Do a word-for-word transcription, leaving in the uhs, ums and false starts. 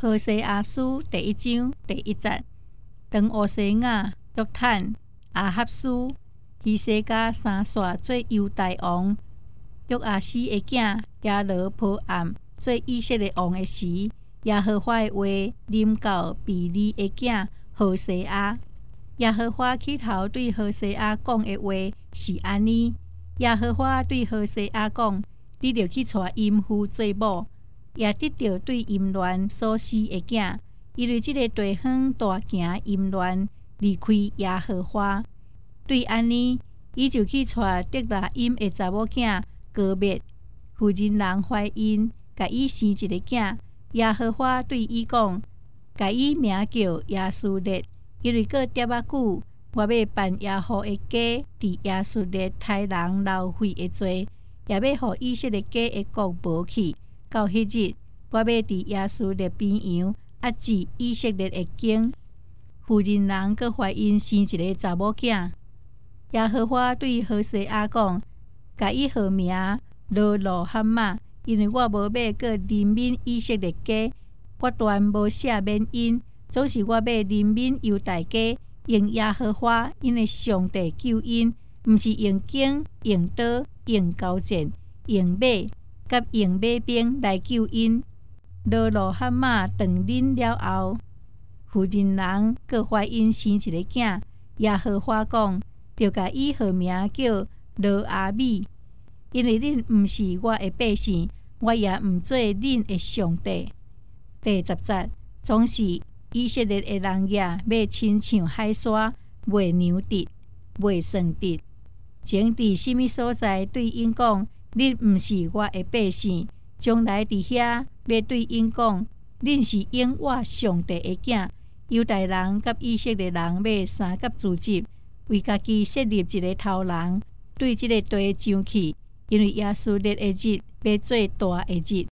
何西阿書第一章第一節，當烏西雅、約坦、亞哈斯、希西家三煞做猶大王，約阿斯的囝耶羅波暗做以色列王的時，耶和華的話臨到毗尼的囝何西阿。耶和華起頭對何西阿講的話是安尼：耶和華對何西阿講，你著去娶淫婦做某，也得到對淫亂所施的囝，因為這個地方大行淫亂，離開耶和華。對安尼，伊就去娶得拿因的查某囝歌篾。婦人人懷孕，甲伊生一個囝。耶和華對伊講，甲伊名叫亞蘇列，因為過點仔久，我要辦耶和的家佇亞蘇列刣人流血的罪，也要互以色列家的國無去。到迄日，我要佇耶穌列邊洋壓制以色列的經。婦人人閣懷孕生一個查某囝，耶和華對何西阿講，甲伊號名羅羅哈瑪，因為我無要閣憐憫以色列家，我斷無赦免因，總是我要憐憫猶大家，用耶和華因的上帝救因，毋是用弓、用刀、用鈎箭、用馬。甲用馬兵來救因。羅羅哈瑪長恁了後，婦人人閣懷孕生一個囝。耶和華講，就甲伊號名叫羅阿米，因為恁毋是我的百姓，我也毋做恁的上帝。第十節，總是以色列的人也要親像海沙，袂牛直，袂算直。前佇什麼所在對因講？恁毋是我的百姓，將來佇遐要對因講，恁是永我上帝的囝。猶大人甲以色列人要三甲自執，為家己設立一個頭人，對這個地上去，因為耶穌列的日要做大的日。